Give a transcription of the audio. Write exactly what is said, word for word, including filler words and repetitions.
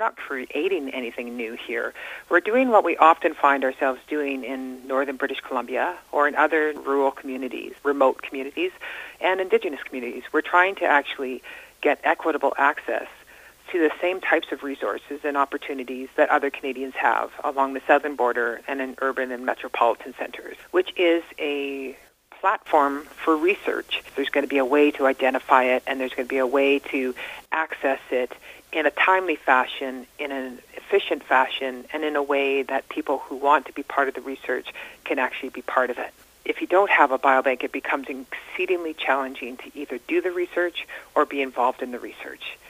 not creating anything new here. We're doing what we often find ourselves doing in northern British Columbia or in other rural communities, remote communities, and Indigenous communities. We're trying to actually get equitable access to the same types of resources and opportunities that other Canadians have along the southern border and in urban and metropolitan centres, which is a platform for research. There's going to be a way to identify it, and there's going to be a way to access it in a timely fashion, in an efficient fashion, and in a way that people who want to be part of the research can actually be part of it. If you don't have a biobank, it becomes exceedingly challenging to either do the research or be involved in the research.